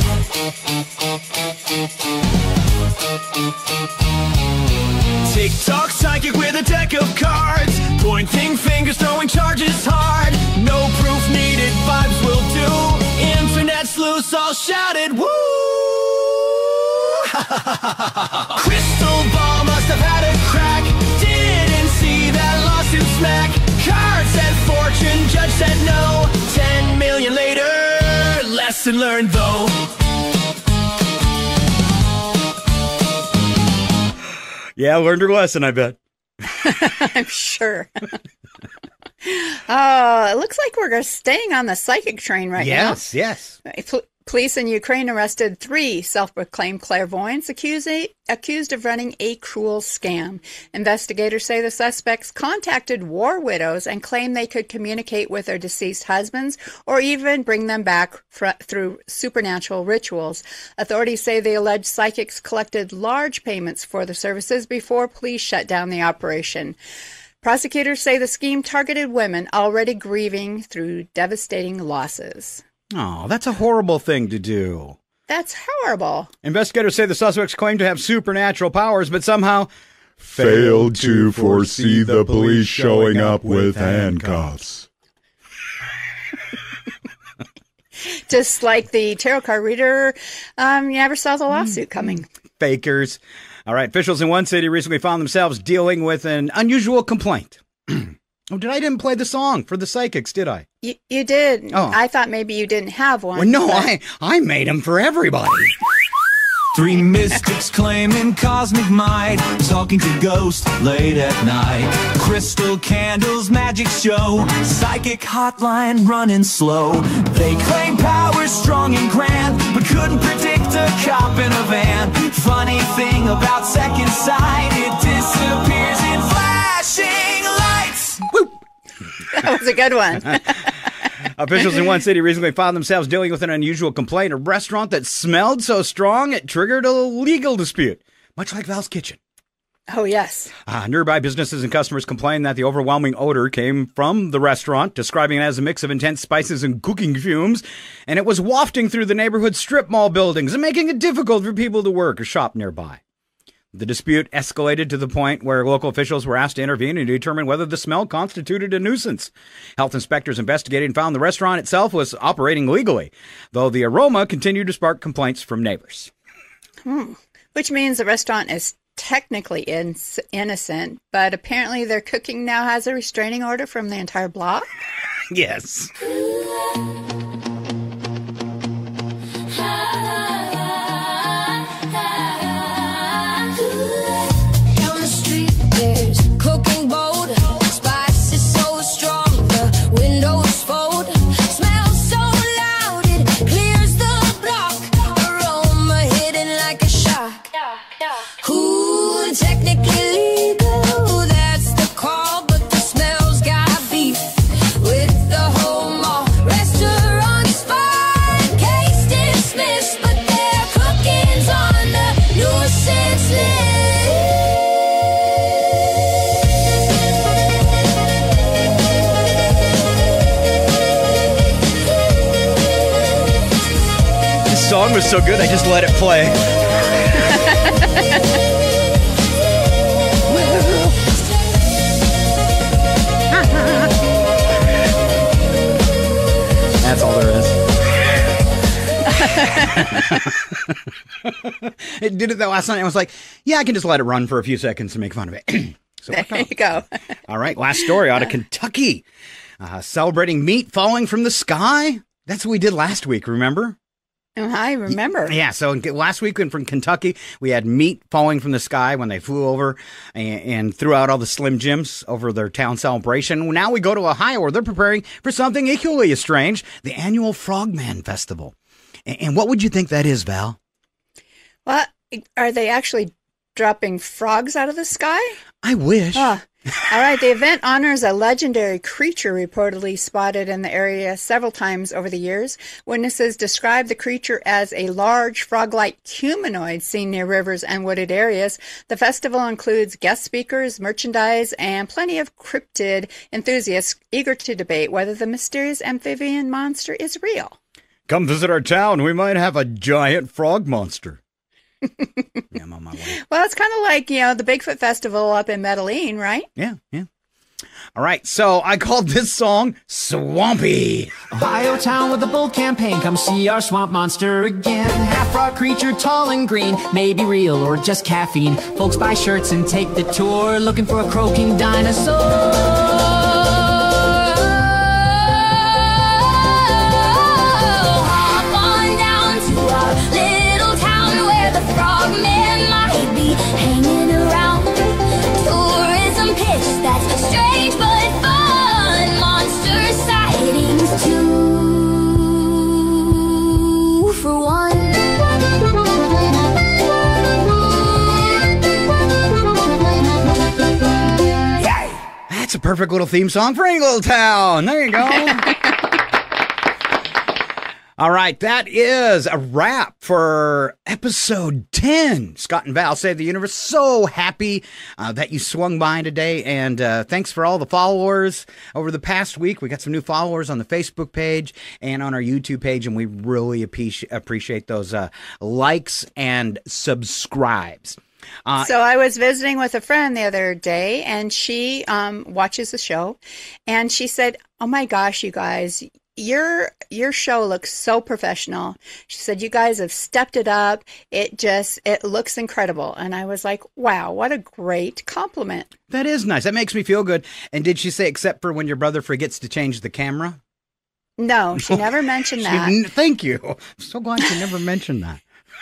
TikTok psychic with a deck of cards, pointing fingers, throwing charges hard. No proof needed, vibes will do. Internet sleuths all shouted, woo! Crystal ball must have had a crack. Didn't see that lawsuit smack. Card said fortune, judge said no. 10 million later, lesson learned though. Yeah, learned her lesson, I bet. I'm sure. It looks like we're staying on the psychic train right now. Yes. Police in Ukraine arrested 3 self-proclaimed clairvoyants accused of running a cruel scam. Investigators say the suspects contacted war widows and claimed they could communicate with their deceased husbands or even bring them back through supernatural rituals. Authorities say the alleged psychics collected large payments for the services before police shut down the operation. Prosecutors say the scheme targeted women already grieving through devastating losses. Oh, that's a horrible thing to do. That's horrible. Investigators say the suspects claim to have supernatural powers, but somehow failed to foresee the police showing up with handcuffs. Just like the tarot card reader, you never saw the lawsuit coming. Fakers. All right, officials in one city recently found themselves dealing with an unusual complaint. Oh, I didn't play the song for the psychics, did I? You did. Oh. I thought maybe you didn't have one. Well, no, I made them for everybody. 3 mystics claiming cosmic might, talking to ghosts late at night. Crystal candles, magic show, psychic hotline running slow. They claim power strong and grand, but couldn't predict a cop in a van. Funny thing about second sight, it disappears in flashing lights. Woo! That was a good one. Officials in one city recently found themselves dealing with an unusual complaint. A restaurant that smelled so strong it triggered a legal dispute, much like Val's Kitchen. Oh, yes. Nearby businesses and customers complained that the overwhelming odor came from the restaurant, describing it as a mix of intense spices and cooking fumes, and it was wafting through the neighborhood strip mall buildings and making it difficult for people to work or shop nearby. The dispute escalated to the point where local officials were asked to intervene and determine whether the smell constituted a nuisance. Health inspectors investigated and found the restaurant itself was operating legally, though the aroma continued to spark complaints from neighbors. Which means the restaurant is technically innocent, but apparently their cooking now has a restraining order from the entire block? Yes. Song was so good I just let it play. That's all there is. It did it that last night. I was like, yeah, I can just let it run for a few seconds and make fun of it. So there you go. All right, last story out of Kentucky. Celebrating meat falling from the sky. That's what we did last week, remember? I remember. Yeah, so last week from Kentucky, we had meat falling from the sky when they flew over and threw out all the Slim Jims over their town celebration. Now we go to Ohio, where they're preparing for something equally as strange, the annual Frogman Festival. And what would you think that is, Val? Well, are they actually dropping frogs out of the sky? I wish. All right, the event honors a legendary creature reportedly spotted in the area several times over the years. Witnesses describe the creature as a large frog-like humanoid seen near rivers and wooded areas. The festival includes guest speakers, merchandise, and plenty of cryptid enthusiasts eager to debate whether the mysterious amphibian monster is real. Come visit our town. We might have a giant frog monster. Yeah, I'm on my way. Well, it's kind of like, the Bigfoot Festival up in Medellin, right? Yeah. All right, so I called this song Swampy. Ohio town with a bold campaign. Come see our swamp monster again. Half-frog creature, tall and green. Maybe real or just caffeine. Folks buy shirts and take the tour, looking for a croaking dinosaur. Frogman might be hanging around. Tourism pitch that's strange but fun. Monster sightings 2 for 1. That's a perfect little theme song for any little town. There you go. All right, that is a wrap for episode 10. Scott and Val Save the Universe. So happy that you swung by today, and thanks for all the followers over the past week. We got some new followers on the Facebook page and on our YouTube page, and we really appreciate those likes and subscribes. So I was visiting with a friend the other day, and she watches the show, and she said, "Oh my gosh, you guys, your show looks so professional." She said, "You guys have stepped it up. It looks incredible." And I was like, wow, what a great compliment. That is nice. That makes me feel good. And did she say, except for when your brother forgets to change the camera? No, she never mentioned that. Thank you. I'm so glad she never mentioned that.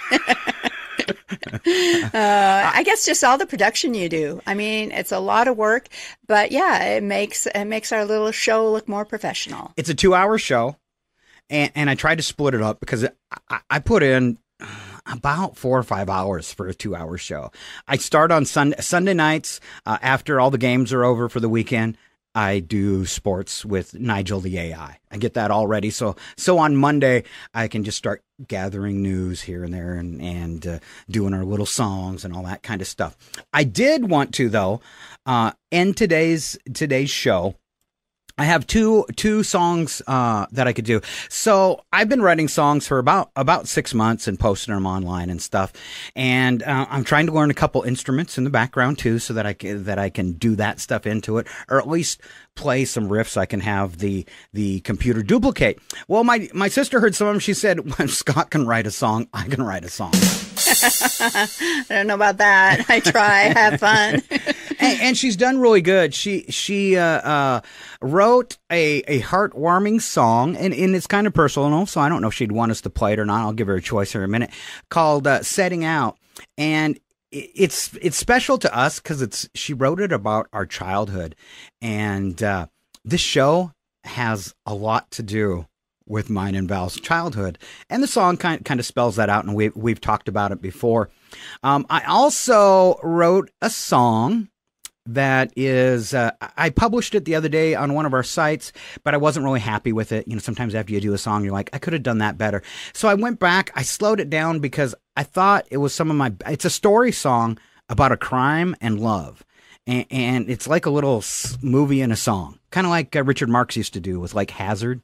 I guess just all the production you do. I mean, it's a lot of work, but yeah, it makes our little show look more professional. It's a 2-hour show, and I tried to split it up because I put in about 4 or 5 hours for a 2-hour show. I start on Sunday nights after all the games are over for the weekend. I do sports with Nigel the AI. I get that all ready. So on Monday, I can just start gathering news here and there and doing our little songs and all that kind of stuff. I did want to, though, end today's show. I have two songs that I could do. So I've been writing songs for about 6 months and posting them online and stuff. And I'm trying to learn a couple instruments in the background too, so that I can do that stuff into it, or at least play some riffs I can have the computer duplicate. Well, my sister heard some of them. She said, when Scott can write a song, I can write a song. I don't know about that. I try. Have fun. and she's done really good. She wrote a heartwarming song, and it's kind of personal, so I don't know if she'd want us to play it or not. I'll give her a choice here in a minute, called Setting Out. And it's special to us because she wrote it about our childhood. And this show has a lot to do with mine and Val's childhood, and the song kind of spells that out, and we've talked about it before. I also wrote a song that is, I published it the other day on one of our sites, but I wasn't really happy with it. You know, sometimes after you do a song, you're like, I could have done that better. So I went back, I slowed it down because I thought it was it's a story song about a crime and love. And it's like a little movie and a song, kind of like Richard Marx used to do with like Hazard.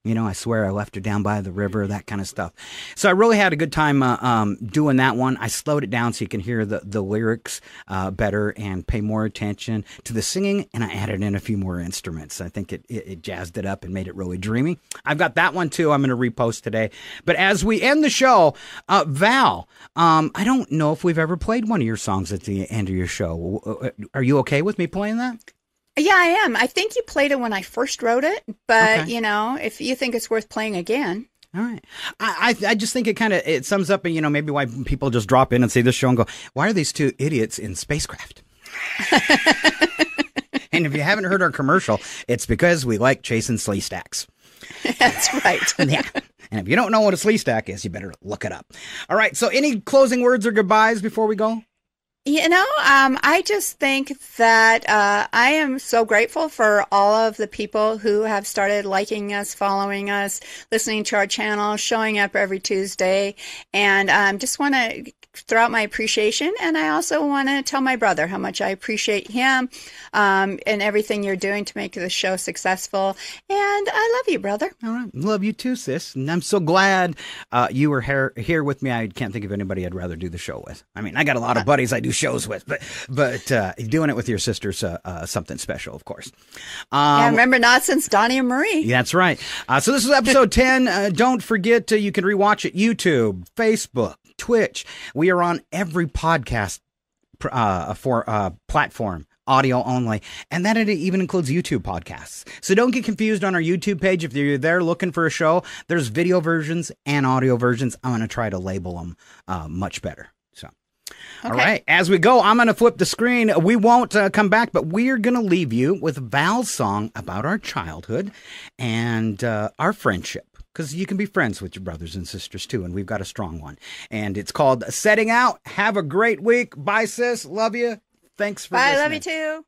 You know, I swear I left her down by the river, that kind of stuff. So I really had a good time doing that one. I slowed it down so you can hear the lyrics better and pay more attention to the singing, and I added in a few more instruments. I think it jazzed it up and made it really dreamy. I've got that one, too, I'm going to repost today. But as we end the show, Val, I don't know if we've ever played one of your songs at the end of your show. Are you okay with me playing that? Yeah, I am. I think you played it when I first wrote it, but, you know, if you think it's worth playing again. All right. I just think it sums up, you know, maybe why people just drop in and see this show and go, why are these two idiots in spacecraft? And if you haven't heard our commercial, it's because we like chasing slee stacks. That's right. Yeah. And if you don't know what a slee stack is, you better look it up. All right. So any closing words or goodbyes before we go? You know, I just think that I am so grateful for all of the people who have started liking us, following us, listening to our channel, showing up every Tuesday, and just want to throw out my appreciation. And I also want to tell my brother how much I appreciate him and everything you're doing to make the show successful. And I love you, brother. All right. Love you too, sis. And I'm so glad you were here with me. I can't think of anybody I'd rather do the show with. I mean, I got a lot of buddies I do shows with, but doing it with your sister's something special, of course. Yeah, remember Not Since Donnie and Marie. That's right. So this is episode 10. Don't forget you can rewatch it YouTube, Facebook, Twitch. We are on every podcast platform, audio only, and that it even includes YouTube podcasts. So don't get confused on our YouTube page. If you're there looking for a show, there's video versions and audio versions. I'm going to try to label them much better. So. Okay. All right. As we go, I'm going to flip the screen. We won't come back, but we're going to leave you with Val's song about our childhood and our friendship. Because you can be friends with your brothers and sisters, too, and we've got a strong one. And it's called Setting Out. Have a great week. Bye, sis. Love you. Thanks for listening. Bye. Love you, too.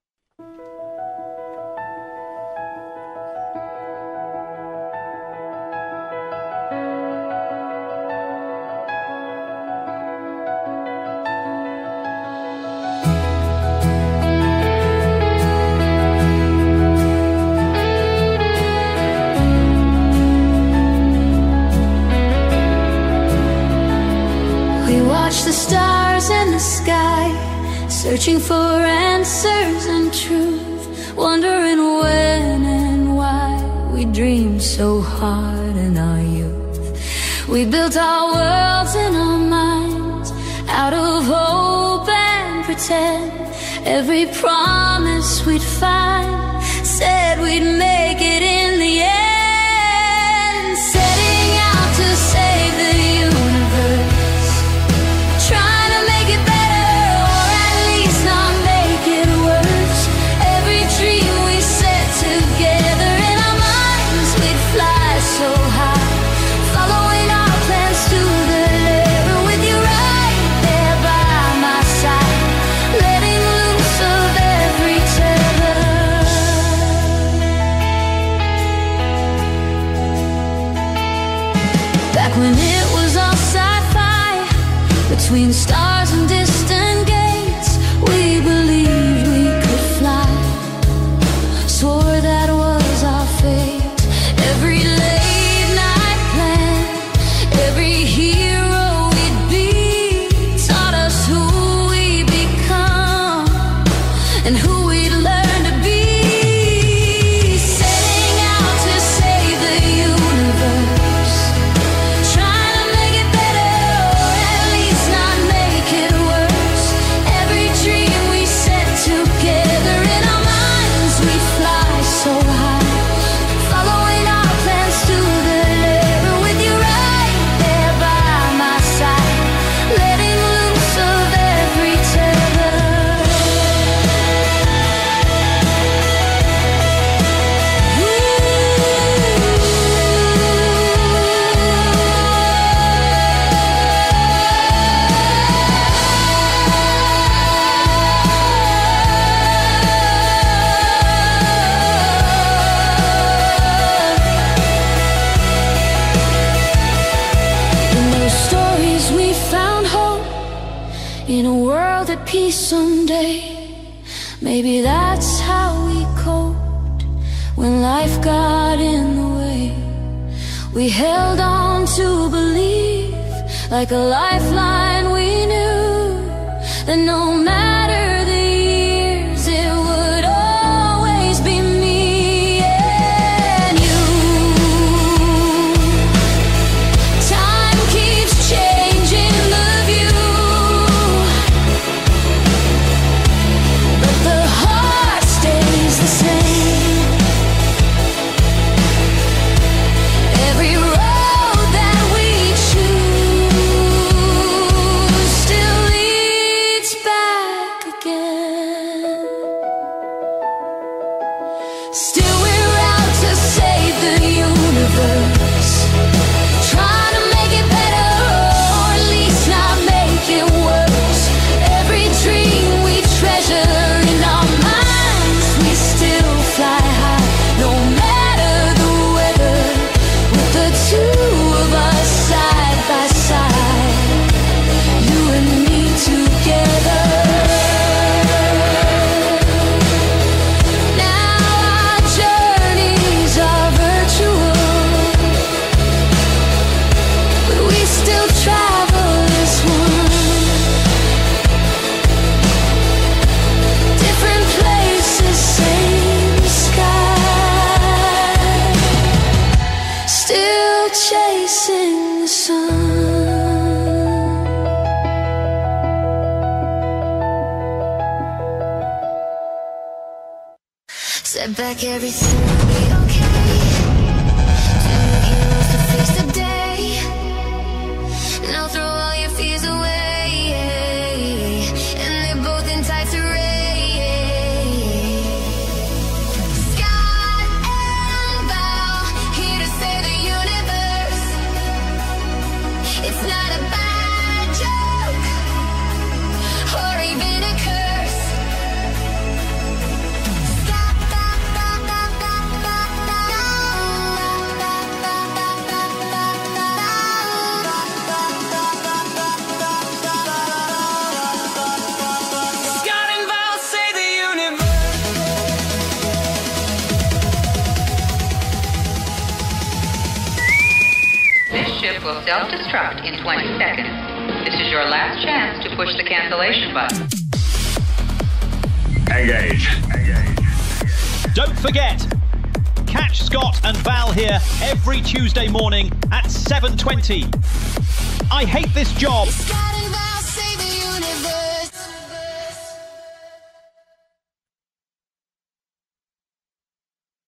Watch the stars in the sky, searching for answers and truth, wondering when and why we dreamed so hard in our youth. We built our worlds in our minds, out of hope and pretend. Every promise we'd find, said we'd make it in the end. Setting out to save the universe, trying to make it better, or at least not make it worse. Every dream we set together in our minds, we'd fly so high, following our plans to the level, with you right there by my side, letting loose of every tether. Back when it was all sci-fi, between stars and distant gates, we believed we could fly, swore that was our fate. Every late night plan, every hero we'd be, taught us who we become and who we'd learn to be. Setting out to save the universe, trying to make it better, or at least not make it worse. Every dream we set together in our minds, we fly so high, following our plans to the level, with you right there by my side, letting loose of every tether. In those stories we found hope, in a world at peace someday. Maybe that's how we coped when life got in the way. We held on to believe, like a lifeline we knew, that no matter the years, it would always be me and you. Time keeps changing the view, but the heart stays the same. Every road that we choose still leads back again. Still we're out to save the universe, trying to make it better, or at least not make it worse. Every dream we treasure in our minds, we still fly high, no matter the weather. With the two of us side by side, you and me together. Now our journeys are virtual, but we still travel as one. Different places, same sky, still chasing the sun. Set back, everything will be okay. Two heroes to face the day. Now throw all your fears away, and they're both in tights array. Scott and Val, here to save the universe. It's not a bad joke, or even a curse. Scott and Val save the universe. This ship will self-destruct in 20 seconds. This is your last chance to push the cancellation button. Engage. Don't forget, catch Scott and Val here every Tuesday morning at 7:20. I hate this job. Scott